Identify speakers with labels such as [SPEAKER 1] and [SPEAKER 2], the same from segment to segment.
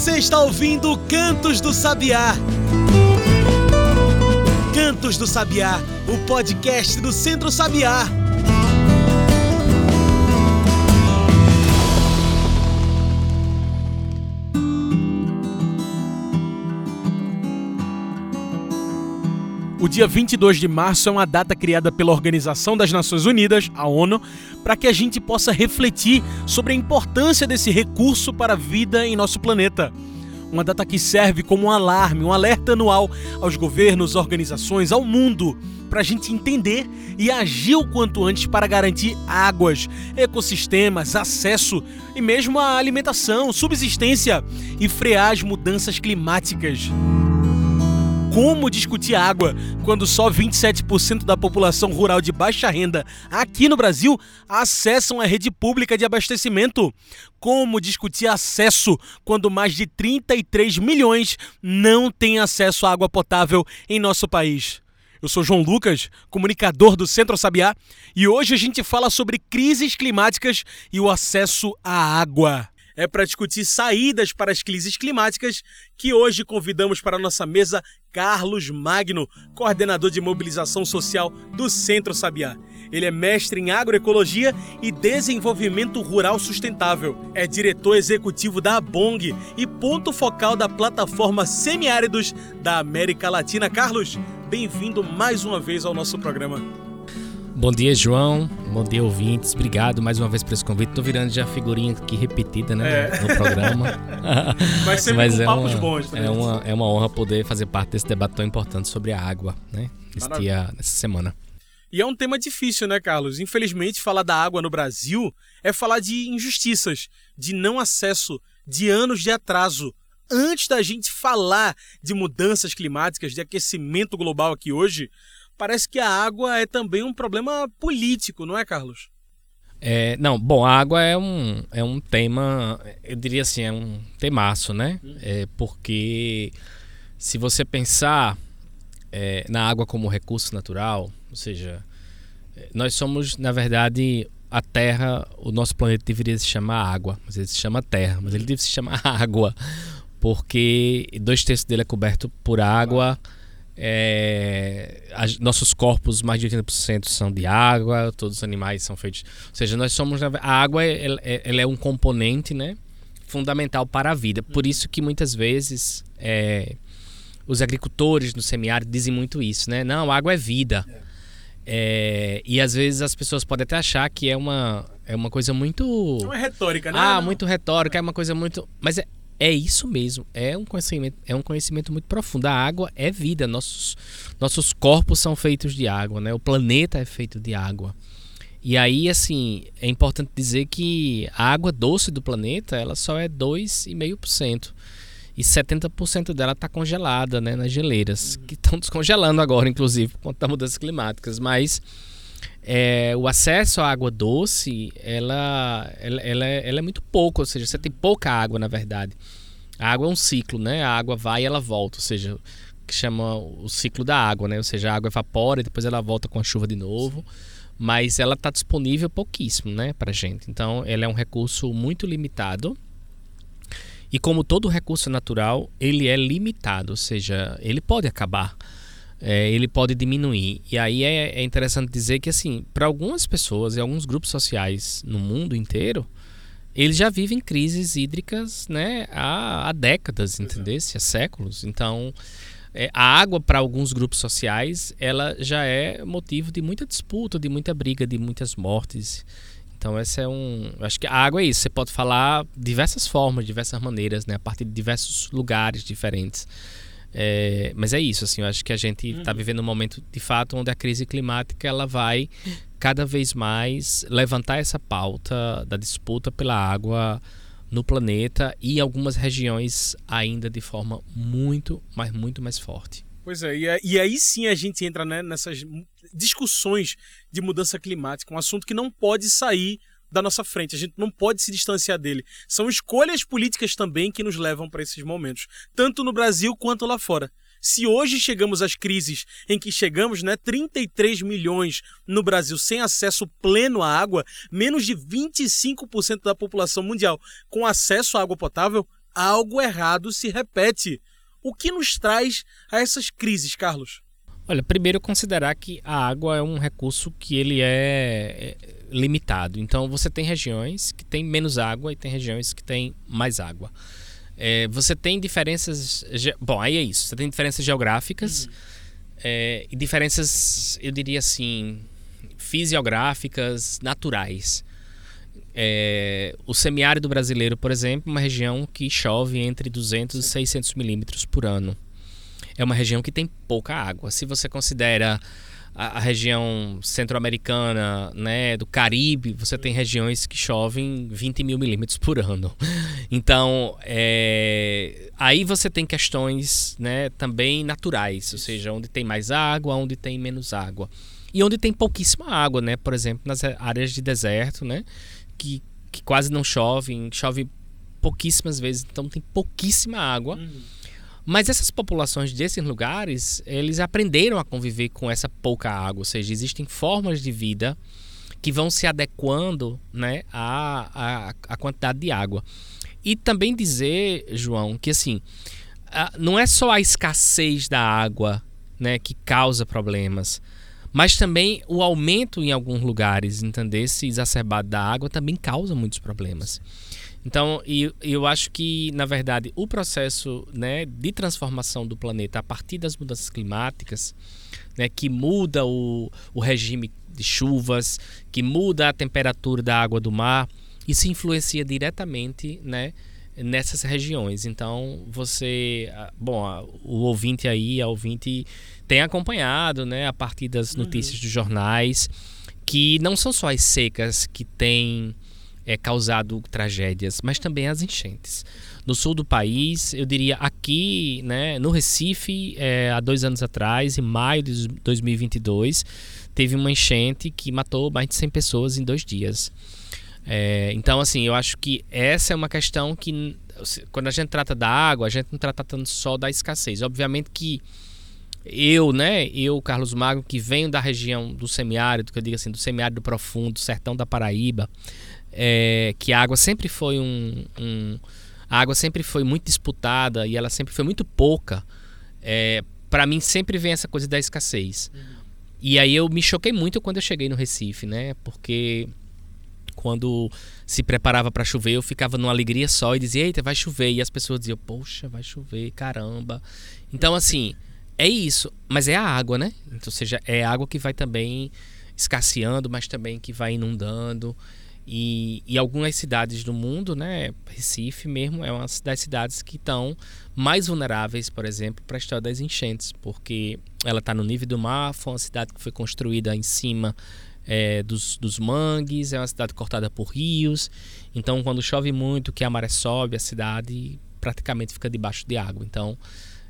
[SPEAKER 1] Você está ouvindo Cantos do Sabiá. Cantos do Sabiá, o podcast do Centro Sabiá. O dia 22 de março é uma data criada pela Organização das Nações Unidas, a ONU, para que a gente possa refletir sobre a importância desse recurso para a vida em nosso planeta. Uma data que serve como um alarme, um alerta anual aos governos, organizações, ao mundo, para a gente entender e agir o quanto antes para garantir águas, ecossistemas, acesso e mesmo a alimentação, subsistência e frear as mudanças climáticas. Como discutir água quando só 27% da população rural de baixa renda aqui no Brasil acessam a rede pública de abastecimento? Como discutir acesso quando mais de 33 milhões não têm acesso à água potável em nosso país? Eu sou João Lucas, comunicador do Centro Sabiá, e hoje a gente fala sobre crises climáticas e o acesso à água. É para discutir saídas para as crises climáticas que hoje convidamos para a nossa mesa Carlos Magno, coordenador de mobilização social do Centro Sabiá. Ele é mestre em agroecologia e desenvolvimento rural sustentável. É diretor executivo da ABONG e ponto focal da plataforma Semiáridos da América Latina. Carlos, bem-vindo mais uma vez ao nosso programa.
[SPEAKER 2] Bom dia, João. Bom dia, ouvintes. Obrigado mais uma vez por esse convite. Tô virando já figurinha aqui repetida, né, no programa.
[SPEAKER 1] Mas sempre com papos bons.
[SPEAKER 2] É uma honra poder fazer parte desse debate tão importante sobre a água, né, nessa semana.
[SPEAKER 1] E é um tema difícil, né, Carlos? Infelizmente, falar da água no Brasil é falar de injustiças, de não acesso, de anos de atraso. Antes da gente falar de mudanças climáticas, de aquecimento global aqui hoje, parece que a água é também um problema político, não é, Carlos?
[SPEAKER 2] A água é um tema, eu diria assim, é um temaço, né? Porque se você pensar na água como recurso natural, ou seja, nós somos, na verdade, a Terra, o nosso planeta deveria se chamar água, mas ele se chama Terra, mas ele deve se chamar água, porque 2/3 dele é coberto por água. Nossos corpos, mais de 80% são de água, todos os animais são feitos, ou seja, nós somos, a água ela é um componente, né, fundamental para a vida. Por isso que muitas vezes os agricultores no semiárido dizem muito isso, né? Não, a água é vida. E às vezes as pessoas podem até achar que é uma coisa muito...
[SPEAKER 1] É uma retórica, né?
[SPEAKER 2] Muito retórica, é uma coisa muito... Mas é isso mesmo, é um conhecimento muito profundo. A água é vida, nossos corpos são feitos de água, né? O planeta é feito de água. E aí, assim, é importante dizer que a água doce do planeta, ela só é 2,5%. E 70% dela está congelada, né, nas geleiras, que estão descongelando agora, inclusive, por conta das mudanças climáticas. Mas o acesso à água doce, ela é muito pouco, ou seja, você tem pouca água, na verdade. A água é um ciclo, né? A água vai e ela volta, ou seja, que chama o ciclo da água, né? Ou seja, a água evapora e depois ela volta com a chuva de novo. Mas ela está disponível pouquíssimo, né, pra gente. Então, ela é um recurso muito limitado. E como todo recurso natural, ele é limitado, ou seja, ele pode acabar. Ele pode diminuir. E aí é interessante dizer que, assim, para algumas pessoas e alguns grupos sociais no mundo inteiro, eles já vivem crises hídricas, né, há décadas, entendeu? Há séculos. Então, a água para alguns grupos sociais, ela já é motivo de muita disputa, de muita briga, de muitas mortes. Então, acho que a água é isso. Você pode falar de diversas formas, de diversas maneiras, né, a partir de diversos lugares diferentes. Mas é isso, assim, eu acho que a gente está vivendo um momento, de fato, onde a crise climática ela vai cada vez mais levantar essa pauta da disputa pela água no planeta e em algumas regiões ainda de forma muito mais forte.
[SPEAKER 1] Pois é, e aí sim a gente entra, né, nessas discussões de mudança climática, um assunto que não pode sair da nossa frente, a gente não pode se distanciar dele. São escolhas políticas também que nos levam para esses momentos, tanto no Brasil quanto lá fora. Se hoje chegamos às crises em que chegamos, né, 33 milhões no Brasil sem acesso pleno à água, menos de 25% da população mundial com acesso à água potável, algo errado se repete. O que nos traz a essas crises, Carlos?
[SPEAKER 2] Olha, primeiro considerar que a água é um recurso que ele é limitado. Então você tem regiões que têm menos água e tem regiões que têm mais água. Você tem diferenças... Bom, aí é isso. Você tem diferenças geográficas e diferenças, eu diria assim, fisiográficas, naturais. O semiárido brasileiro, por exemplo, é uma região que chove entre 200 e 600 milímetros por ano. É uma região que tem pouca água. Se você considera a região centro-americana, né, do Caribe, você tem regiões que chovem 20 mil milímetros por ano. Então, aí você tem questões, né, também naturais, ou seja, onde tem mais água, onde tem menos água. E onde tem pouquíssima água, né, por exemplo, nas áreas de deserto, né, que quase não chove pouquíssimas vezes, então tem pouquíssima água. Mas essas populações desses lugares, eles aprenderam a conviver com essa pouca água, ou seja, existem formas de vida que vão se adequando, né, à quantidade de água. E também dizer, João, que assim, não é só a escassez da água, né, que causa problemas, mas também o aumento em alguns lugares, entender, esse exacerbado da água também causa muitos problemas. Então, eu acho que, na verdade, o processo, né, de transformação do planeta a partir das mudanças climáticas, né, que muda o regime de chuvas, que muda a temperatura da água do mar, isso influencia diretamente, né, nessas regiões. Então, o ouvinte tem acompanhado, né, a partir das notícias dos jornais, que não são só as secas que têm causado tragédias, mas também as enchentes. No sul do país, eu diria aqui, né, no Recife, há 2 anos atrás, em maio de 2022, teve uma enchente que matou mais de 100 pessoas em 2 dias. Então, assim, eu acho que essa é uma questão que, quando a gente trata da água, a gente não está tratando só da escassez. Obviamente que eu, Carlos Magno, que venho da região do semiárido, que eu digo assim, do semiárido profundo, do sertão da Paraíba, que a água sempre foi a água sempre foi muito disputada e ela sempre foi muito pouca. Para mim sempre vem essa coisa da escassez. E aí eu me choquei muito quando eu cheguei no Recife, né? Porque quando se preparava para chover, eu ficava numa alegria só e dizia, eita, vai chover. E as pessoas diziam, poxa, vai chover, caramba. Então, assim, é isso. Mas é a água, né? Então, ou seja, é a água que vai também escasseando, mas também que vai inundando. E algumas cidades do mundo, né, Recife mesmo é uma das cidades que estão mais vulneráveis, por exemplo, para a história das enchentes, porque ela está no nível do mar, foi uma cidade que foi construída em cima dos mangues, é uma cidade cortada por rios, então quando chove muito, que a maré sobe, a cidade praticamente fica debaixo de água. Então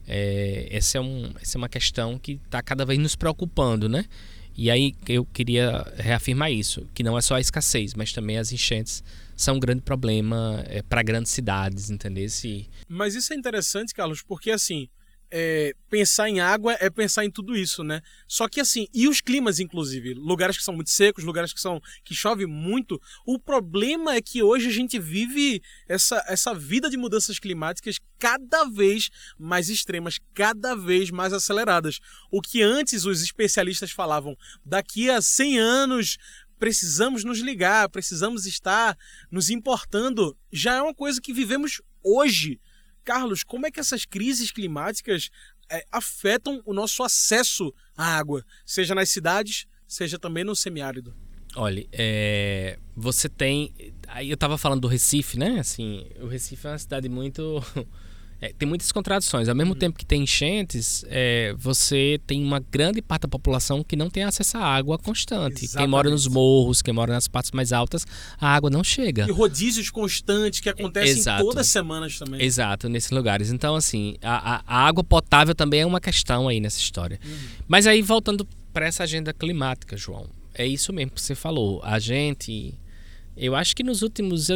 [SPEAKER 2] essa é uma questão que está cada vez nos preocupando, né? E aí eu queria reafirmar isso, que não é só a escassez, mas também as enchentes são um grande problema para grandes cidades, entendeu?
[SPEAKER 1] Mas isso é interessante, Carlos, porque assim, pensar em água é pensar em tudo isso, né? Só que assim, e os climas, inclusive, lugares que são muito secos, lugares que chove muito, o problema é que hoje a gente vive essa vida de mudanças climáticas cada vez mais extremas, cada vez mais aceleradas. O que antes os especialistas falavam, daqui a 100 anos precisamos nos ligar, precisamos estar nos importando, já é uma coisa que vivemos hoje. Carlos, como é que essas crises climáticas afetam o nosso acesso à água, seja nas cidades, seja também no semiárido?
[SPEAKER 2] Olha, você tem... Aí eu estava falando do Recife, né? Assim, o Recife é uma cidade muito... tem muitas contradições. Ao mesmo tempo que tem enchentes, você tem uma grande parte da população que não tem acesso à água constante. Exatamente. Quem mora nos morros, quem mora nas partes mais altas, a água não chega.
[SPEAKER 1] E rodízios constantes que acontecem todas as semanas também.
[SPEAKER 2] Exato, nesses lugares. Então, assim, a água potável também é uma questão aí nessa história. Mas aí, voltando para essa agenda climática, João, é isso mesmo que você falou. A gente Eu acho que nos últimos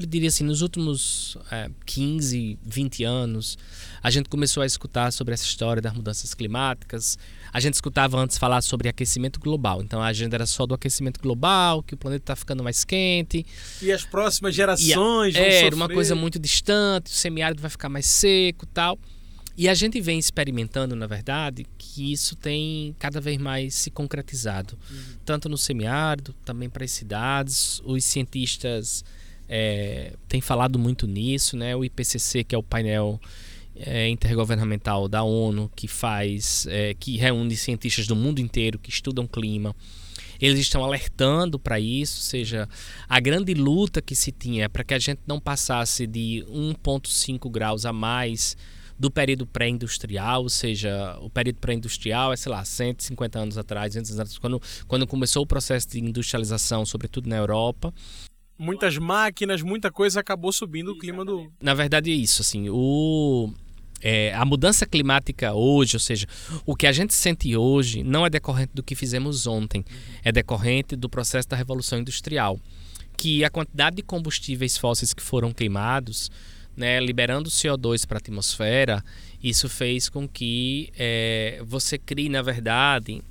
[SPEAKER 2] 15, 20 anos, a gente começou a escutar sobre essa história das mudanças climáticas. A gente escutava antes falar sobre aquecimento global. Então a agenda era só do aquecimento global, que o planeta está ficando mais quente.
[SPEAKER 1] E as próximas gerações vão
[SPEAKER 2] sofrer.
[SPEAKER 1] Era
[SPEAKER 2] uma coisa muito distante, o semiárido vai ficar mais seco e tal. E a gente vem experimentando, na verdade, que isso tem cada vez mais se concretizado. Tanto no semiárido, também para as cidades. Os cientistas têm falado muito nisso, né? O IPCC, que é o painel intergovernamental da ONU, que reúne cientistas do mundo inteiro que estudam clima. Eles estão alertando para isso, ou seja, a grande luta que se tinha para que a gente não passasse de 1,5 graus a mais do período pré-industrial, ou seja, o período pré-industrial é, 150 anos atrás, 200 anos atrás, quando começou o processo de industrialização, sobretudo na Europa.
[SPEAKER 1] Muitas máquinas, muita coisa acabou subindo o clima do...
[SPEAKER 2] Na verdade é isso, assim, a mudança climática hoje, ou seja, o que a gente sente hoje não é decorrente do que fizemos ontem, é decorrente do processo da Revolução Industrial, que a quantidade de combustíveis fósseis que foram queimados, né, liberando CO2 para a atmosfera, isso fez com que você crie, na verdade,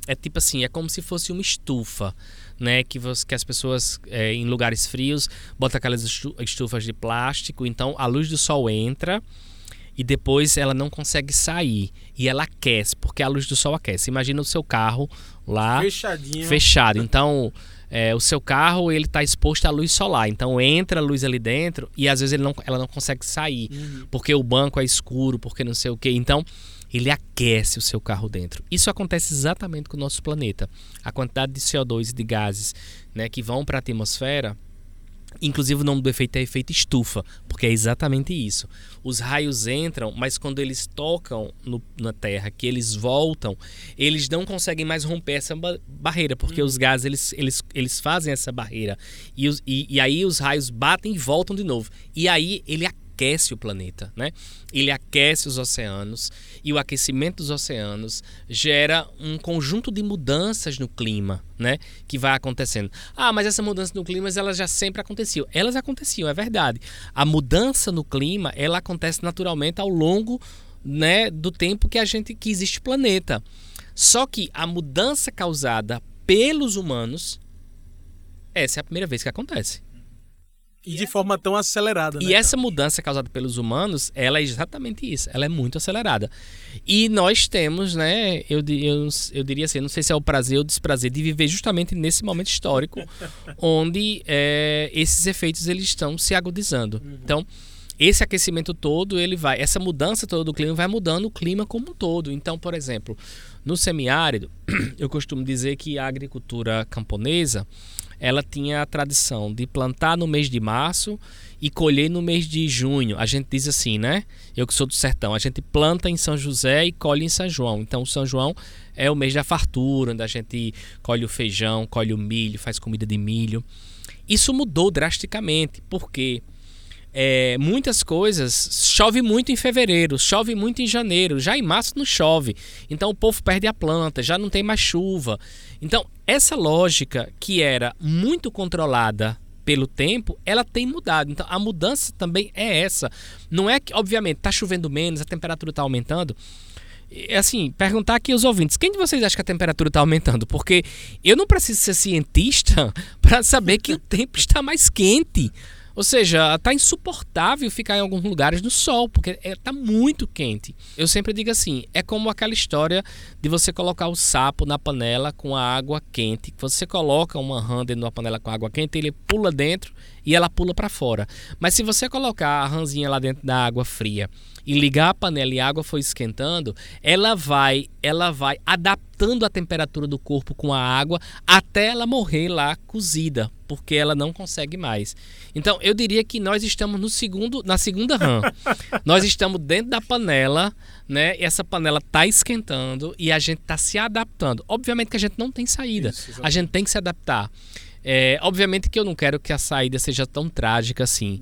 [SPEAKER 2] é como se fosse uma estufa, né, que as pessoas em lugares frios botam aquelas estufas de plástico, então a luz do sol entra e depois ela não consegue sair e ela aquece, porque a luz do sol aquece. Imagina o seu carro lá fechado, então o seu carro ele está exposto à luz solar, então entra a luz ali dentro e às vezes ela não consegue sair, porque o banco é escuro, porque não sei o que, então ele aquece o seu carro dentro. Isso acontece exatamente com o nosso planeta. A quantidade de CO2 e de gases, né, que vão para a atmosfera, inclusive o nome do efeito é efeito estufa, porque é exatamente isso. Os raios entram, mas quando eles tocam na Terra, que eles voltam, eles não conseguem mais romper essa barreira, porque os gases eles fazem essa barreira. E aí os raios batem e voltam de novo. E aí ele aquece o planeta, né? Ele aquece os oceanos e o aquecimento dos oceanos gera um conjunto de mudanças no clima, né? Que vai acontecendo. Mas essa mudança no clima, elas já sempre aconteciam. Elas aconteciam, é verdade. A mudança no clima, ela acontece naturalmente ao longo, né, do tempo que existe o planeta. Só que a mudança causada pelos humanos, essa é a primeira vez que acontece.
[SPEAKER 1] E de forma tão acelerada, né?
[SPEAKER 2] E essa mudança causada pelos humanos, ela é exatamente isso. Ela é muito acelerada. E nós temos, né, eu diria assim, não sei se é o prazer ou o desprazer de viver justamente nesse momento histórico onde esses efeitos eles estão se agudizando. Então, esse aquecimento todo, essa mudança toda do clima vai mudando o clima como um todo. Então, por exemplo, no semiárido, eu costumo dizer que a agricultura camponesa, ela tinha a tradição de plantar no mês de março e colher no mês de junho. A gente diz assim, né? Eu que sou do sertão, a gente planta em São José e colhe em São João. Então, o São João é o mês da fartura, onde a gente colhe o feijão, colhe o milho, faz comida de milho. Isso mudou drasticamente, porque muitas coisas, chove muito em fevereiro, chove muito em janeiro, já em março não chove, então o povo perde a planta, já não tem mais chuva. Então essa lógica que era muito controlada pelo tempo, ela tem mudado. Então a mudança também é essa, não é que obviamente está chovendo menos, a temperatura está aumentando. Assim, perguntar aqui aos ouvintes, quem de vocês acha que a temperatura está aumentando? Porque eu não preciso ser cientista para saber que o tempo está mais quente. Ou seja, tá insuportável ficar em alguns lugares no sol, porque tá muito quente. Eu sempre digo assim, é como aquela história de você colocar o sapo na panela com a água quente. Você coloca uma rã dentro de uma panela com água quente, ele pula dentro e ela pula para fora. Mas se você colocar a rãzinha lá dentro da água fria e ligar a panela e a água for esquentando, ela vai adaptando a temperatura do corpo com a água até ela morrer lá cozida, porque ela não consegue mais. Então, eu diria que nós estamos na segunda rã. Nós estamos dentro da panela, né? E essa panela está esquentando e a gente está se adaptando. Obviamente que a gente não tem saída. A gente tem que se adaptar. Obviamente que eu não quero que a saída seja tão trágica assim.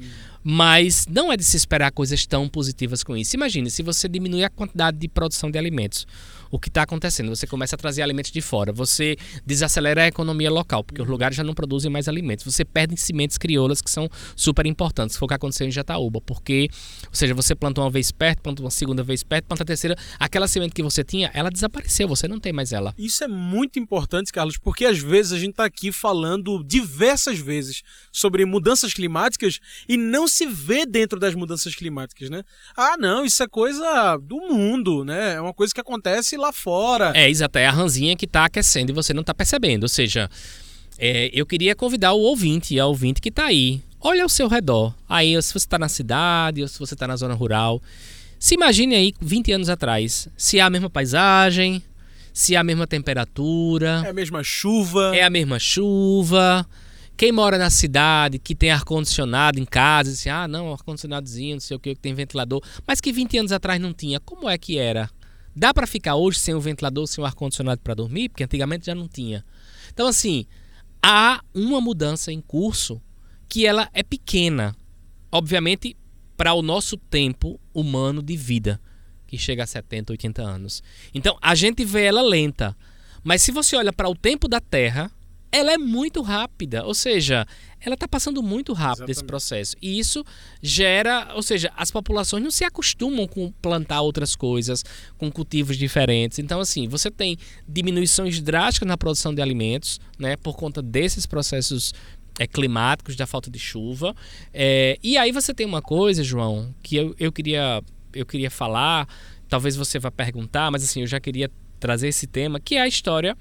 [SPEAKER 2] Mas não é de se esperar coisas tão positivas com isso. Imagine, se você diminuir a quantidade de produção de alimentos, o que está acontecendo? Você começa a trazer alimentos de fora, você desacelera a economia local, porque os lugares já não produzem mais alimentos. Você perde sementes crioulas que são super importantes, que foi o que aconteceu em Jataúba, porque, ou seja, você plantou uma vez perto, plantou uma segunda vez perto, planta a terceira, aquela semente que você tinha, ela desapareceu, você não tem mais ela.
[SPEAKER 1] Isso é muito importante, Carlos, porque às vezes a gente está aqui falando diversas vezes sobre mudanças climáticas e não se vê dentro das mudanças climáticas, né? Ah, não, isso é coisa do mundo, né? É uma coisa que acontece lá fora.
[SPEAKER 2] É, exato, é a ranzinha que está aquecendo e você não está percebendo. Ou seja, eu queria convidar o ouvinte e a ouvinte que está aí. Olha ao seu redor. Aí, se você está na cidade ou se você está na zona rural, se imagine aí 20 anos atrás, se é a mesma paisagem, se é a mesma temperatura.
[SPEAKER 1] É a mesma chuva.
[SPEAKER 2] É a mesma chuva. Quem mora na cidade, que tem ar-condicionado em casa, diz assim, não, ar-condicionadozinho, não sei o que tem ventilador. Mas que 20 anos atrás não tinha. Como é que era? Dá para ficar hoje sem o ventilador, sem o ar-condicionado para dormir? Porque antigamente já não tinha. Então, assim, há uma mudança em curso que ela é pequena. Obviamente, para o nosso tempo humano de vida, que chega a 70, 80 anos. Então, a gente vê ela lenta. Mas se você olha para o tempo da Terra, ela é muito rápida, ou seja, ela está passando muito rápido esse processo. E isso gera, ou seja, as populações não se acostumam com plantar outras coisas, com cultivos diferentes. Então, assim, você tem diminuições drásticas na produção de alimentos, né, por conta desses processos climáticos, da falta de chuva. E aí você tem uma coisa, João, que eu queria falar, talvez você vá perguntar, mas assim, eu já queria trazer esse tema, que é a história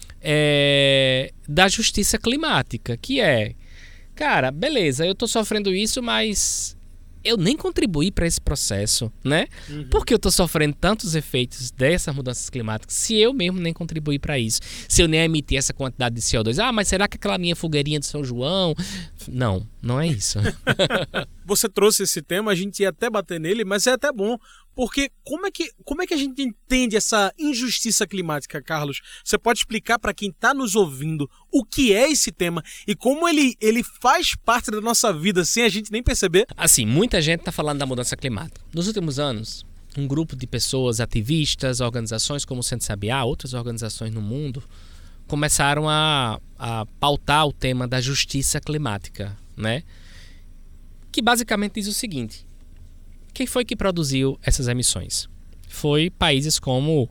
[SPEAKER 2] da justiça climática, que cara, beleza, eu tô sofrendo isso, mas eu nem contribuí para esse processo, né? Uhum. Porque eu tô sofrendo tantos efeitos dessas mudanças climáticas, se eu mesmo nem contribuí para isso, se eu nem emitir essa quantidade de CO2, mas será que aquela minha fogueirinha de São João? Não, não é isso.
[SPEAKER 1] Você trouxe esse tema, a gente ia até bater nele, mas é até bom, porque como é que a gente entende essa injustiça climática, Carlos? Você pode explicar para quem está nos ouvindo o que é esse tema e como ele faz parte da nossa vida sem a gente nem perceber?
[SPEAKER 2] Assim, muita gente está falando da mudança climática. Nos últimos anos, um grupo de pessoas, ativistas, organizações como o Centro Sabiá, outras organizações no mundo, começaram a pautar o tema da justiça climática, né? Que basicamente diz o seguinte: quem foi que produziu essas emissões? Foi países como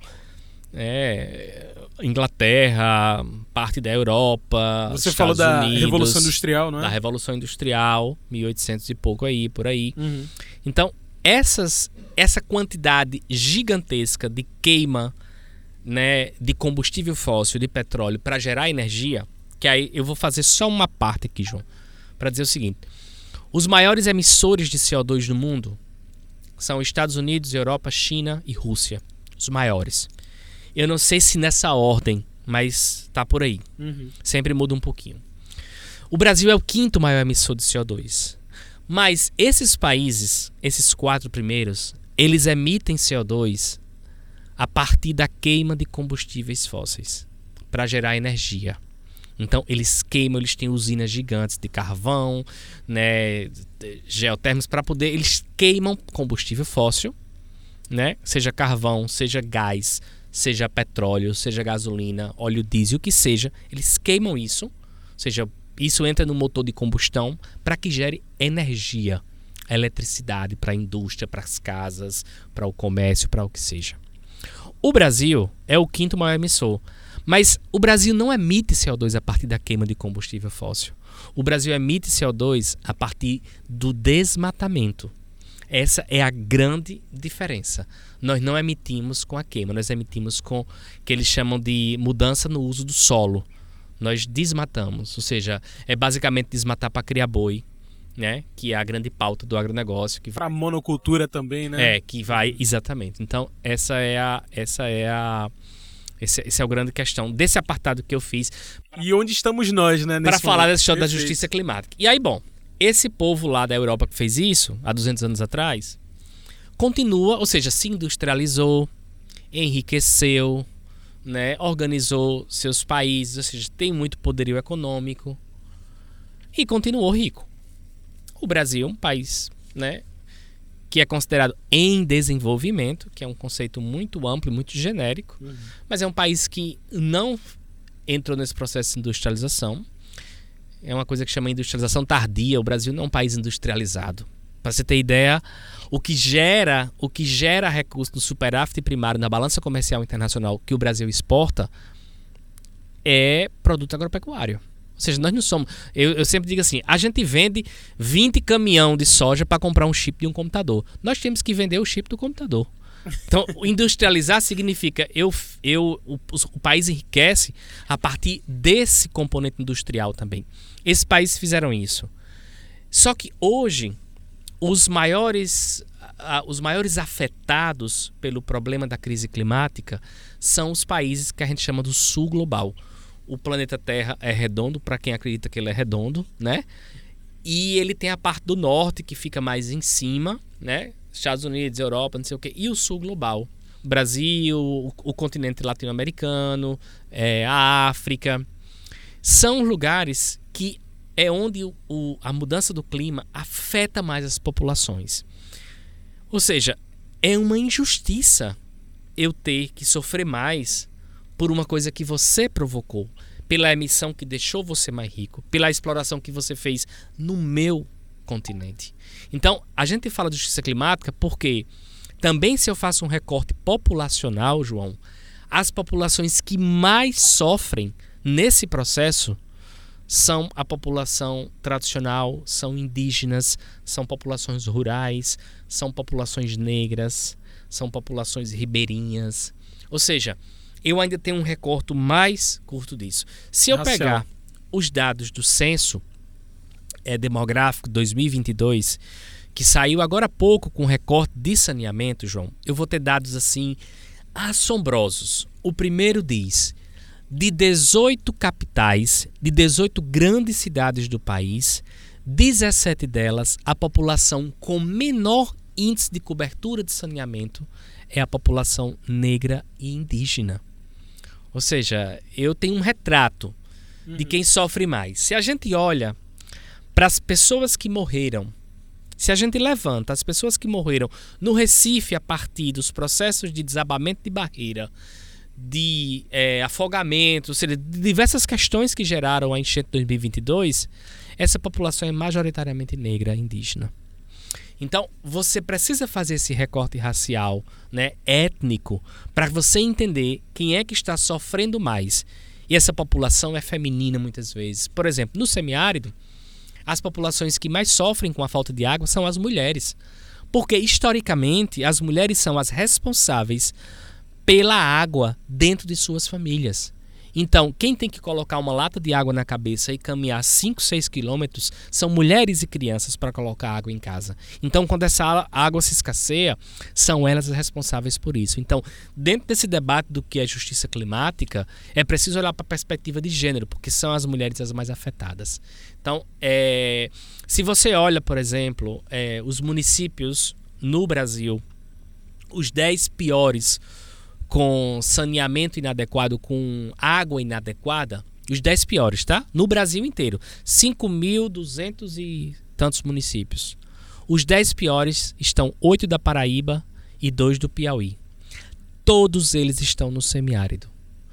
[SPEAKER 2] Inglaterra, parte da Europa,
[SPEAKER 1] Você
[SPEAKER 2] Estados
[SPEAKER 1] falou da
[SPEAKER 2] Unidos,
[SPEAKER 1] Revolução Industrial, não é?
[SPEAKER 2] Da Revolução Industrial, 1800 e pouco aí, por aí.
[SPEAKER 1] Uhum.
[SPEAKER 2] Então, essa quantidade gigantesca de queima, né, de combustível fóssil, de petróleo, para gerar energia, que aí eu vou fazer só uma parte aqui, João, para dizer o seguinte: os maiores emissores de CO2 no mundo são Estados Unidos, Europa, China e Rússia. Os maiores. Eu não sei se nessa ordem, mas tá por aí. Uhum. Sempre muda um pouquinho. O Brasil é o 5º maior emissor de CO2. Mas esses países, esses 4 primeiros, eles emitem CO2 a partir da queima de combustíveis fósseis para gerar energia. Então, eles queimam, eles têm usinas gigantes de carvão, né, geotérmicos, para poder... Eles queimam combustível fóssil, né, seja carvão, seja gás, seja petróleo, seja gasolina, óleo diesel, o que seja. Eles queimam isso, ou seja, isso entra no motor de combustão para que gere energia, eletricidade para a indústria, para as casas, para o comércio, para o que seja. O Brasil é o 5º maior emissor. Mas o Brasil não emite CO2 a partir da queima de combustível fóssil. O Brasil emite CO2 a partir do desmatamento. Essa é a grande diferença. Nós não emitimos com a queima, nós emitimos com o que eles chamam de mudança no uso do solo. Nós desmatamos, ou seja, é basicamente desmatar para criar boi, né? Que é a grande pauta do agronegócio.
[SPEAKER 1] Para monocultura também, né?
[SPEAKER 2] Que vai, exatamente. Então, esse é o grande questão desse apartado que eu fiz.
[SPEAKER 1] E onde estamos nós, né?
[SPEAKER 2] Para falar dessa história da justiça climática. E aí, bom, esse povo lá da Europa que fez isso, há 200 anos atrás, continua, ou seja, se industrializou, enriqueceu, né, organizou seus países, ou seja, tem muito poderio econômico e continuou rico. O Brasil é um país, né, que é considerado em desenvolvimento, que é um conceito muito amplo e muito genérico, mas é um país que não entrou nesse processo de industrialização. É uma coisa que chama industrialização tardia. O Brasil não é um país industrializado. Para você ter ideia, o que gera recurso no superávit primário na balança comercial internacional que o Brasil exporta é produto agropecuário. Ou seja, nós não somos... Eu sempre digo assim, a gente vende 20 caminhão de soja para comprar um chip de um computador. Nós temos que vender o chip do computador. Então, industrializar significa o país enriquece a partir desse componente industrial também. Esses países fizeram isso. Só que hoje, os maiores afetados pelo problema da crise climática são os países que a gente chama do sul global. O planeta Terra é redondo, para quem acredita que ele é redondo, né? E ele tem a parte do norte que fica mais em cima, né? Estados Unidos, Europa, não sei o quê, e o sul global. Brasil, o continente latino-americano, a África. São lugares que é onde a mudança do clima afeta mais as populações. Ou seja, é uma injustiça eu ter que sofrer mais por uma coisa que você provocou, pela emissão que deixou você mais rico, pela exploração que você fez no meu continente. Então, a gente fala de justiça climática porque também, se eu faço um recorte populacional, João, as populações que mais sofrem nesse processo são a população tradicional, são indígenas, são populações rurais, são populações negras, são populações ribeirinhas. Ou seja, eu ainda tenho um recorte mais curto disso. Se eu pegar os dados do censo demográfico 2022, que saiu agora há pouco com recorte de saneamento, João, eu vou ter dados assim assombrosos. O primeiro diz: de 18 capitais, de 18 grandes cidades do país, 17 delas, a população com menor índice de cobertura de saneamento é a população negra e indígena. Ou seja, eu tenho um retrato de quem sofre mais. Se a gente olha para as pessoas que morreram, se a gente levanta as pessoas que morreram no Recife a partir dos processos de desabamento de barreira, de afogamento, ou seja, de diversas questões que geraram a enchente de 2022, essa população é majoritariamente negra e indígena. Então, você precisa fazer esse recorte racial, né, étnico, para você entender quem é que está sofrendo mais. E essa população é feminina muitas vezes. Por exemplo, no semiárido, as populações que mais sofrem com a falta de água são as mulheres. Porque, historicamente, as mulheres são as responsáveis pela água dentro de suas famílias. Então, quem tem que colocar uma lata de água na cabeça e caminhar 5, 6 quilômetros são mulheres e crianças para colocar água em casa. Então, quando essa água se escasseia, são elas as responsáveis por isso. Então, dentro desse debate do que é justiça climática, é preciso olhar para a perspectiva de gênero, porque são as mulheres as mais afetadas. Então, se você olha, por exemplo, os municípios no Brasil, os 10 piores com saneamento inadequado, com água inadequada, os 10 piores, tá? No Brasil inteiro. 5.200 e tantos municípios. Os 10 piores estão 8 da Paraíba e 2 do Piauí. Todos eles estão no semiárido.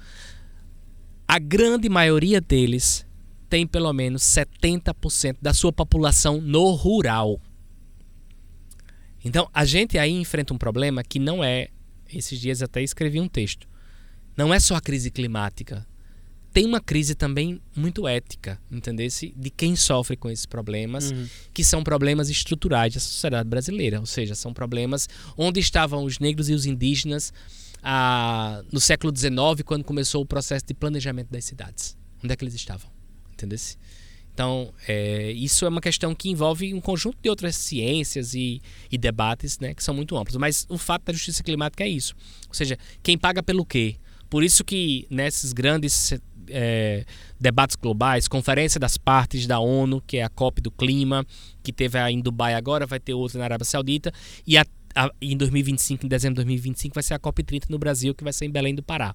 [SPEAKER 2] A grande maioria deles tem pelo menos 70% da sua população no rural. Então, a gente aí enfrenta um problema que não é... Esses dias até escrevi um texto. Não é só a crise climática. Tem uma crise também muito ética, entendesse? De quem sofre com esses problemas, que são problemas estruturais da sociedade brasileira. Ou seja, são problemas onde estavam os negros e os indígenas no século XIX, quando começou o processo de planejamento das cidades. Onde é que eles estavam? Entendesse? Então, isso é uma questão que envolve um conjunto de outras ciências e debates, né, que são muito amplos. Mas o fato da justiça climática é isso. Ou seja, quem paga pelo quê? Por isso que nesses grandes debates globais, Conferência das Partes da ONU, que é a COP do Clima, que teve em Dubai agora, vai ter outra na Arábia Saudita, e em 2025, em dezembro de 2025, vai ser a COP 30 no Brasil, que vai ser em Belém do Pará.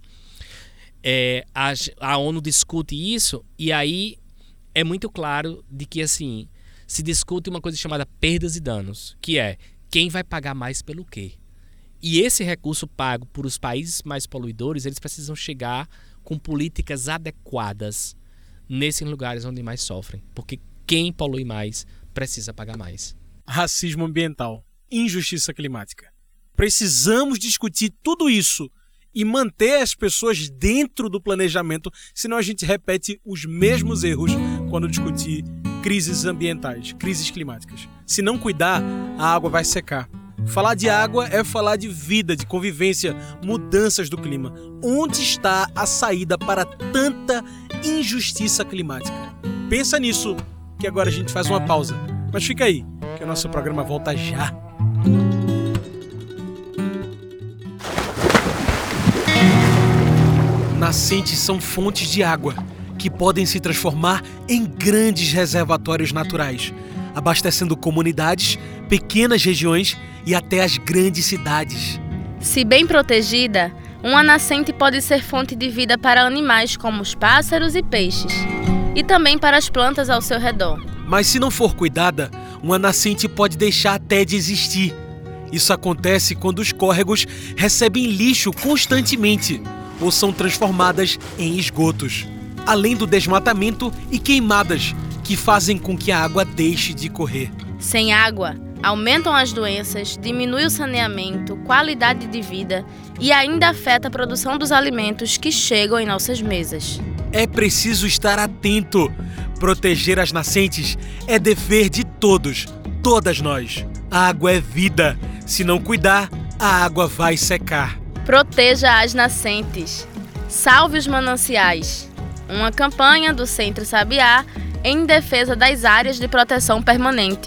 [SPEAKER 2] A ONU discute isso, e aí é muito claro de que, assim, se discute uma coisa chamada perdas e danos, que é quem vai pagar mais pelo quê. E esse recurso pago por os países mais poluidores, eles precisam chegar com políticas adequadas nesses lugares onde mais sofrem. Porque quem polui mais precisa pagar mais.
[SPEAKER 1] Racismo ambiental, injustiça climática. Precisamos discutir tudo isso e manter as pessoas dentro do planejamento, senão a gente repete os mesmos erros quando discutir crises ambientais, crises climáticas. Se não cuidar, a água vai secar. Falar de água é falar de vida, de convivência, mudanças do clima. Onde está a saída para tanta injustiça climática? Pensa nisso, que agora a gente faz uma pausa. Mas fica aí, que o nosso programa volta já. Nascentes são fontes de água que podem se transformar em grandes reservatórios naturais, abastecendo comunidades, pequenas regiões e até as grandes cidades.
[SPEAKER 3] Se bem protegida, uma nascente pode ser fonte de vida para animais como os pássaros e peixes, e também para as plantas ao seu redor.
[SPEAKER 1] Mas se não for cuidada, uma nascente pode deixar até de existir. Isso acontece quando os córregos recebem lixo constantemente ou são transformadas em esgotos, além do desmatamento e queimadas, que fazem com que a água deixe de correr.
[SPEAKER 3] Sem água, aumentam as doenças, diminui o saneamento, qualidade de vida e ainda afeta a produção dos alimentos que chegam em nossas mesas.
[SPEAKER 1] É preciso estar atento. Proteger as nascentes é dever de todos, todas nós. A água é vida. Se não cuidar, a água vai secar.
[SPEAKER 3] Proteja as nascentes. Salve os mananciais. Uma campanha do Centro Sabiá em defesa das áreas de proteção permanente.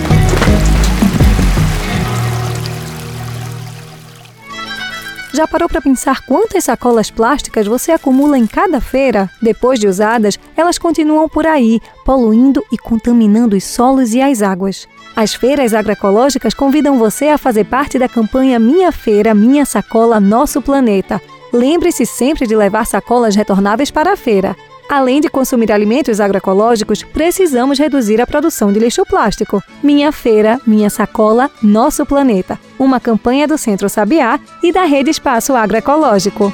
[SPEAKER 4] Já parou para pensar quantas sacolas plásticas você acumula em cada feira? Depois de usadas, elas continuam por aí, poluindo e contaminando os solos e as águas. As feiras agroecológicas convidam você a fazer parte da campanha Minha Feira, Minha Sacola, Nosso Planeta. Lembre-se sempre de levar sacolas retornáveis para a feira. Além de consumir alimentos agroecológicos, precisamos reduzir a produção de lixo plástico. Minha Feira, Minha Sacola, Nosso Planeta. Uma campanha do Centro Sabiá e da Rede Espaço Agroecológico.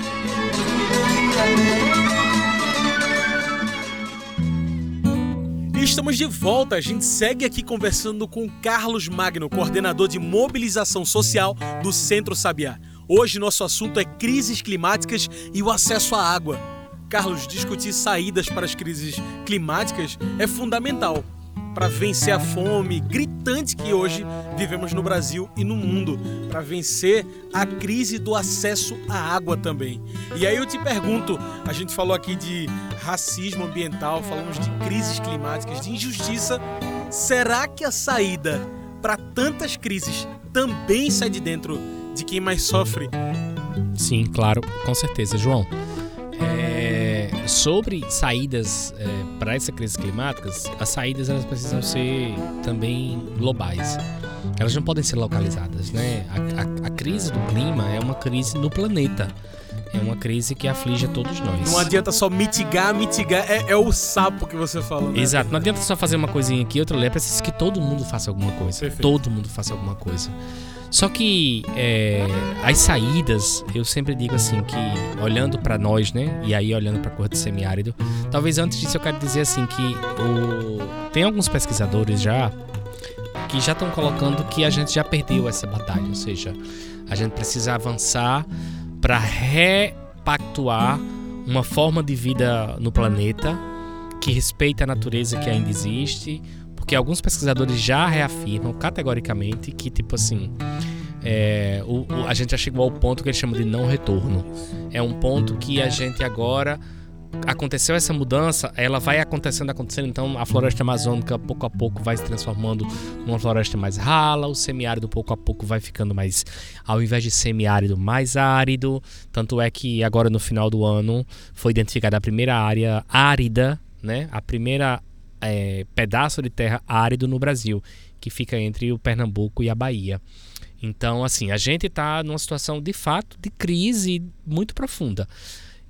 [SPEAKER 1] Estamos de volta, a gente segue aqui conversando com Carlos Magno, coordenador de mobilização social do Centro Sabiá. Hoje nosso assunto é crises climáticas e o acesso à água. Carlos, discutir saídas para as crises climáticas é fundamental para vencer a fome gritante que hoje vivemos no Brasil e no mundo, para vencer a crise do acesso à água também. E aí eu te pergunto, a gente falou aqui de racismo ambiental, falamos de crises climáticas, de injustiça. Será que a saída para tantas crises também sai de dentro de quem mais sofre?
[SPEAKER 2] Sim, claro, com certeza, João. Sobre saídas para essas crises climáticas, as saídas elas precisam ser também globais. Elas não podem ser localizadas, né? A crise do clima é uma crise no planeta. É uma crise que aflige a todos nós.
[SPEAKER 1] Não adianta só mitigar, é o sapo que você falou, né?
[SPEAKER 2] Exato, não adianta só fazer uma coisinha aqui, outra ali, é preciso que todo mundo faça alguma coisa.
[SPEAKER 1] Perfeito.
[SPEAKER 2] Todo mundo faça alguma coisa. Só que as saídas, eu sempre digo assim que, olhando para nós, né, e aí olhando para a cor do semiárido, talvez antes disso eu quero dizer assim que tem alguns pesquisadores que já estão colocando que a gente já perdeu essa batalha, ou seja, a gente precisa avançar para repactuar uma forma de vida no planeta que respeita a natureza que ainda existe, porque alguns pesquisadores já reafirmam categoricamente que, tipo assim, a gente já chegou ao ponto que eles chamam de não retorno. É um ponto que a gente agora... Aconteceu essa mudança, ela vai acontecendo, então a floresta amazônica pouco a pouco vai se transformando numa floresta mais rala, o semiárido pouco a pouco vai ficando mais, ao invés de semiárido, mais árido. Tanto é que agora no final do ano foi identificada a primeira área árida, né? A primeira pedaço de terra árido no Brasil, que fica entre o Pernambuco e a Bahia. Então, assim, a gente está numa situação de fato de crise muito profunda.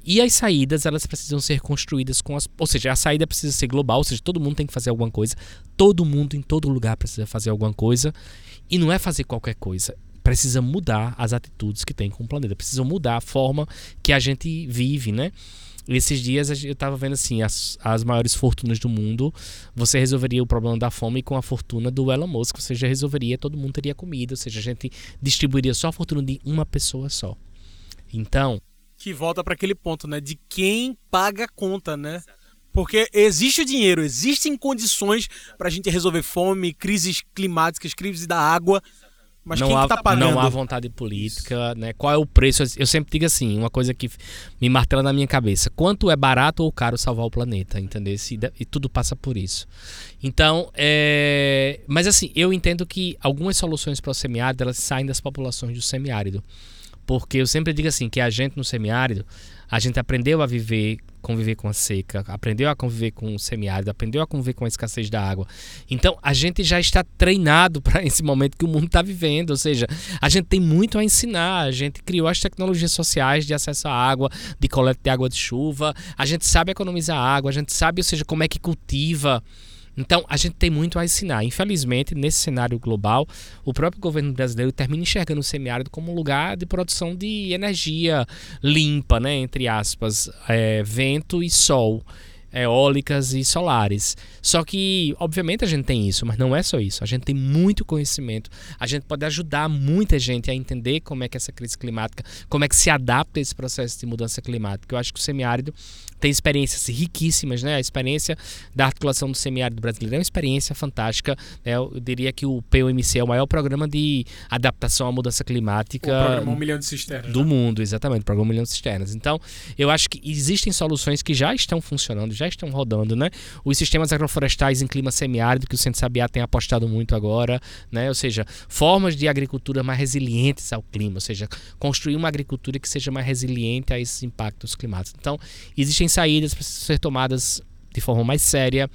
[SPEAKER 2] E as saídas, elas precisam ser construídas ou seja, a saída precisa ser global, ou seja, todo mundo tem que fazer alguma coisa, todo mundo em todo lugar precisa fazer alguma coisa, e não é fazer qualquer coisa. Precisa mudar as atitudes que tem com o planeta, precisa mudar a forma que a gente vive, né? Esses dias eu estava vendo assim, as maiores fortunas do mundo, você resolveria o problema da fome com a fortuna do Elon Musk, ou seja, resolveria, todo mundo teria comida, ou seja, a gente distribuiria só a fortuna de uma pessoa só. Então...
[SPEAKER 1] Que volta para aquele ponto, né? De quem paga a conta, né? Porque existe o dinheiro, existem condições para a gente resolver fome, crises climáticas, crises da água... Mas quem que tá pagando?
[SPEAKER 2] Não há vontade política, né? Qual é o preço? Eu sempre digo assim, uma coisa que me martela na minha cabeça. Quanto é barato ou caro salvar o planeta, entendeu? E tudo passa por isso. Então, mas assim, eu entendo que algumas soluções para o semiárido, elas saem das populações do semiárido. Porque eu sempre digo assim, que a gente no semiárido, a gente aprendeu a conviver com a seca, aprendeu a conviver com o semiárido, aprendeu a conviver com a escassez da água. Então, a gente já está treinado para esse momento que o mundo está vivendo, ou seja, a gente tem muito a ensinar, a gente criou as tecnologias sociais de acesso à água, de coleta de água de chuva, a gente sabe economizar água, a gente sabe, ou seja, como é que cultiva. Então, a gente tem muito a ensinar. Infelizmente, nesse cenário global, o próprio governo brasileiro termina enxergando o semiárido como um lugar de produção de energia limpa, né, entre aspas, vento e sol, eólicas e solares. Só que, obviamente, a gente tem isso, mas não é só isso. A gente tem muito conhecimento. A gente pode ajudar muita gente a entender como é que essa crise climática, como é que se adapta a esse processo de mudança climática. Eu acho que o semiárido tem experiências riquíssimas, né? A experiência da articulação do semiárido brasileiro é uma experiência fantástica, né? Eu diria que o PUMC é o maior programa de adaptação à mudança climática
[SPEAKER 1] o programa 1 milhão de cisternas
[SPEAKER 2] do mundo, exatamente, o programa 1 milhão de cisternas. Então, eu acho que existem soluções que já estão funcionando, já estão rodando, né? Os sistemas agroflorestais em clima semiárido, que o Centro Sabiá tem apostado muito agora, né? Ou seja, formas de agricultura mais resilientes ao clima, ou seja, construir uma agricultura que seja mais resiliente a esses impactos climáticos. Então, existem saídas para ser tomadas de forma mais séria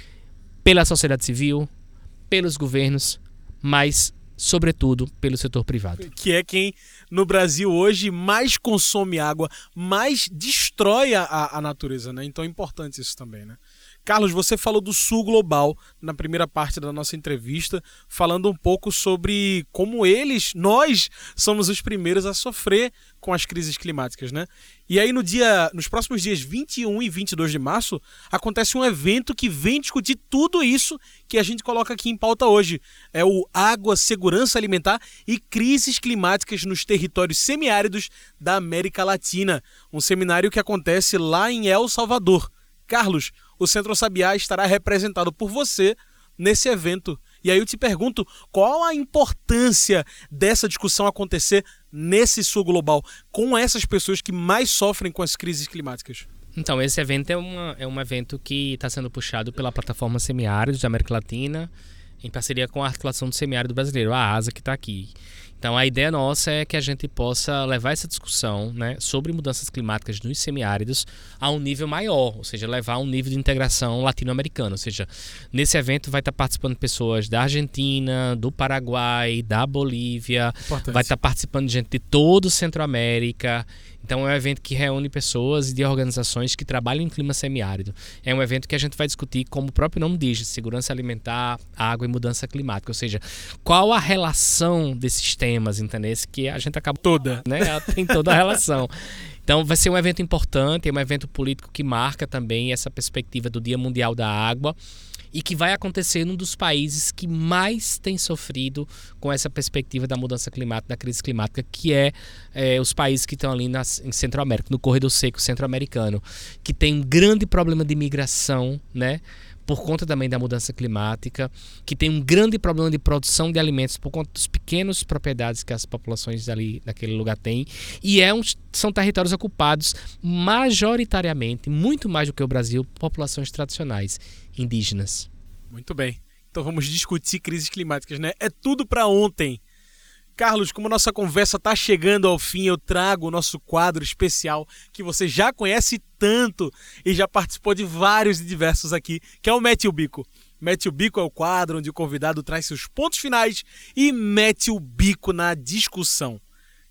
[SPEAKER 2] pela sociedade civil, pelos governos, mas, sobretudo, pelo setor privado.
[SPEAKER 1] Que é quem, no Brasil hoje, mais consome água, mais destrói a natureza, né? Então é importante isso também, né? Carlos, você falou do Sul Global na primeira parte da nossa entrevista, falando um pouco sobre como nós somos os primeiros a sofrer com as crises climáticas, né? E aí nos próximos dias 21 e 22 de março, acontece um evento que vem discutir tudo isso que a gente coloca aqui em pauta hoje. É o Água, Segurança Alimentar e Crises Climáticas nos Territórios Semiáridos da América Latina. Um seminário que acontece lá em El Salvador. Carlos, o Centro Sabiá estará representado por você nesse evento. E aí eu te pergunto, qual a importância dessa discussão acontecer nesse Sul Global, com essas pessoas que mais sofrem com as crises climáticas?
[SPEAKER 2] Então, esse evento é um evento que está sendo puxado pela plataforma Semiáridos da América Latina, em parceria com a articulação do semiárido brasileiro, a ASA, que está aqui. Então, a ideia nossa é que a gente possa levar essa discussão, né, sobre mudanças climáticas nos semiáridos a um nível maior, ou seja, levar a um nível de integração latino-americana. Ou seja, nesse evento vai estar participando pessoas da Argentina, do Paraguai, da Bolívia, vai estar participando gente de todo o Centro-América. Então é um evento que reúne pessoas e de organizações que trabalham em clima semiárido. É um evento que a gente vai discutir, como o próprio nome diz, segurança alimentar, água e mudança climática. Ou seja, qual a relação desses temas, entendeu? Que a gente acaba
[SPEAKER 1] toda,
[SPEAKER 2] né? Tem toda a relação. Então vai ser um evento importante, é um evento político que marca também essa perspectiva do Dia Mundial da Água e que vai acontecer num dos países que mais tem sofrido com essa perspectiva da mudança climática, da crise climática, que é os países que estão ali em Centro-América, no Corredor Seco Centro-Americano, que tem um grande problema de migração, né? Por conta também da mudança climática, que tem um grande problema de produção de alimentos por conta dos pequenos propriedades que as populações ali naquele lugar têm, e são territórios ocupados majoritariamente, muito mais do que o Brasil, por populações tradicionais, indígenas.
[SPEAKER 1] Muito bem. Então vamos discutir crises climáticas, né? É tudo para ontem. Carlos, como nossa conversa está chegando ao fim, eu trago o nosso quadro especial que você já conhece tanto e já participou de vários e diversos aqui, que é o Mete o Bico. Mete o Bico é o quadro onde o convidado traz seus pontos finais e mete o bico na discussão.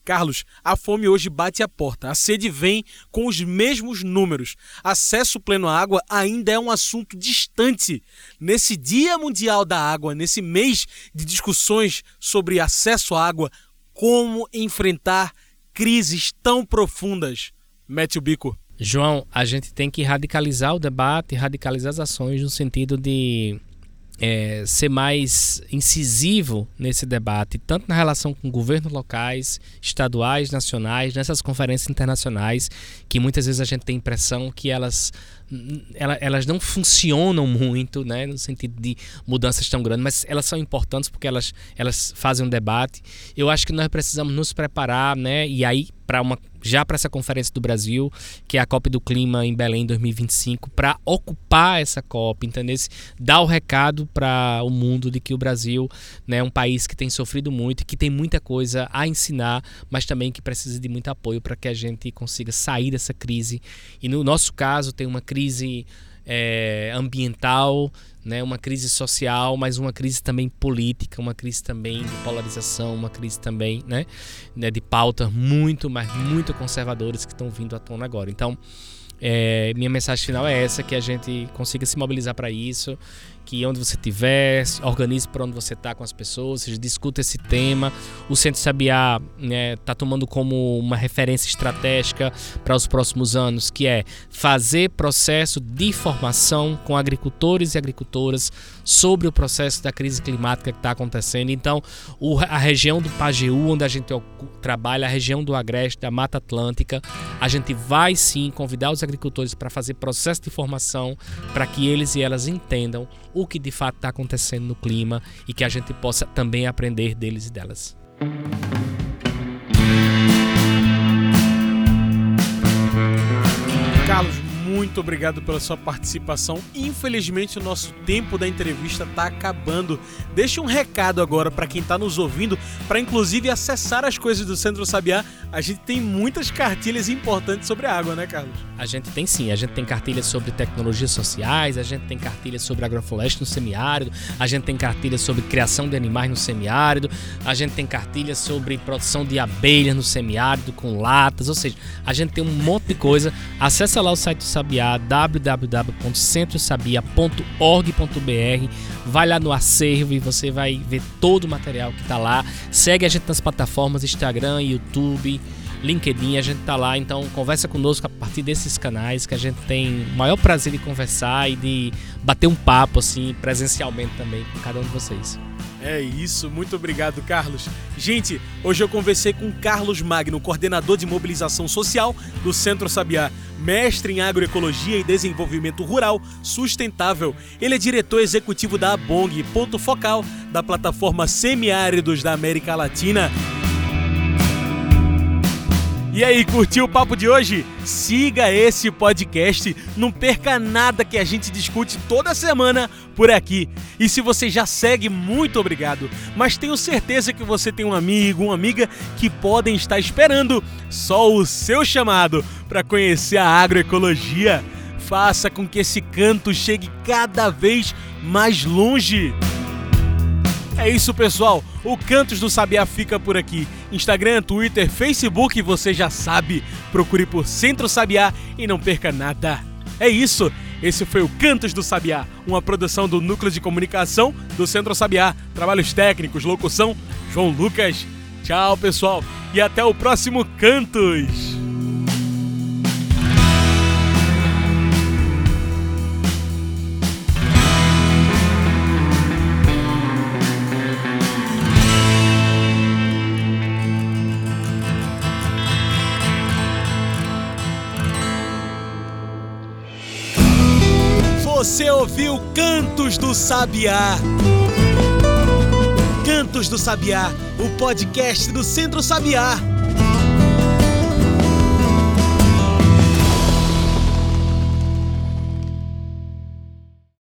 [SPEAKER 1] Carlos, a fome hoje bate a porta, a sede vem com os mesmos números. Acesso pleno à água ainda é um assunto distante. Nesse Dia Mundial da Água, nesse mês de discussões sobre acesso à água, como enfrentar crises tão profundas? Mete o bico.
[SPEAKER 2] João, a gente tem que radicalizar o debate, radicalizar as ações no sentido de ser mais incisivo nesse debate, tanto na relação com governos locais, estaduais, nacionais, nessas conferências internacionais, que muitas vezes a gente tem a impressão que elas não funcionam muito, né, no sentido de mudanças tão grandes, mas elas são importantes porque elas fazem um debate. Eu acho que nós precisamos nos preparar, né, e aí já para essa conferência do Brasil, que é a COP do Clima em Belém 2025, para ocupar essa COP, entendeu? Dar o recado para o mundo de que o Brasil, né, é um país que tem sofrido muito, que tem muita coisa a ensinar, mas também que precisa de muito apoio para que a gente consiga sair dessa crise. E no nosso caso tem uma crise ambiental, né, uma crise social, mas uma crise também política, uma crise também de polarização, uma crise também, né, de pautas muito conservadoras que estão vindo à tona agora. Então, minha mensagem final é essa, que a gente consiga se mobilizar para isso, que onde você estiver, organize para onde você está com as pessoas, seja, discuta esse tema. O Centro Sabiá está tomando como uma referência estratégica para os próximos anos, que é fazer processo de formação com agricultores e agricultoras sobre o processo da crise climática que está acontecendo. Então, a região do Pajeú, onde a gente trabalha, a região do Agreste, da Mata Atlântica, a gente vai sim convidar os agricultores para fazer processo de formação, para que eles e elas entendam o que de fato está acontecendo no clima e que a gente possa também aprender deles e delas.
[SPEAKER 1] Carlos, muito obrigado pela sua participação. Infelizmente o nosso tempo da entrevista está acabando. Deixa um recado agora para quem está nos ouvindo, para inclusive acessar as coisas do Centro Sabiá. A gente tem muitas cartilhas importantes sobre a água, né, Carlos?
[SPEAKER 2] A gente tem sim, a gente tem cartilhas sobre tecnologias sociais, a gente tem cartilhas sobre agrofloresta no semiárido, a gente tem cartilhas sobre criação de animais no semiárido, a gente tem cartilhas sobre produção de abelhas no semiárido com latas, ou seja, a gente tem um monte de coisa. Acessa lá o site do Sabiá, www.centrosabia.org.br, vai lá no acervo e você vai ver todo o material que está lá. Segue a gente nas plataformas Instagram, YouTube, LinkedIn, a gente tá lá, então conversa conosco a partir desses canais, que a gente tem o maior prazer de conversar e de bater um papo assim presencialmente também com cada um de vocês.
[SPEAKER 1] É isso, muito obrigado, Carlos. Gente, hoje eu conversei com Carlos Magno, coordenador de mobilização social do Centro Sabiá, mestre em agroecologia e desenvolvimento rural sustentável. Ele é diretor executivo da ABONG, ponto focal da plataforma Semiáridos da América Latina. E aí, curtiu o papo de hoje? Siga esse podcast, não perca nada que a gente discute toda semana por aqui. E se você já segue, muito obrigado. Mas tenho certeza que você tem um amigo, uma amiga que podem estar esperando só o seu chamado para conhecer a agroecologia. Faça com que esse canto chegue cada vez mais longe. É isso, pessoal. O Cantos do Sabiá fica por aqui. Instagram, Twitter, Facebook, você já sabe. Procure por Centro Sabiá e não perca nada. É isso. Esse foi o Cantos do Sabiá, uma produção do Núcleo de Comunicação do Centro Sabiá. Trabalhos técnicos, locução, João Lucas. Tchau, pessoal. E até o próximo Cantos. Você ouviu Cantos do Sabiá. Cantos do Sabiá, o podcast do Centro Sabiá.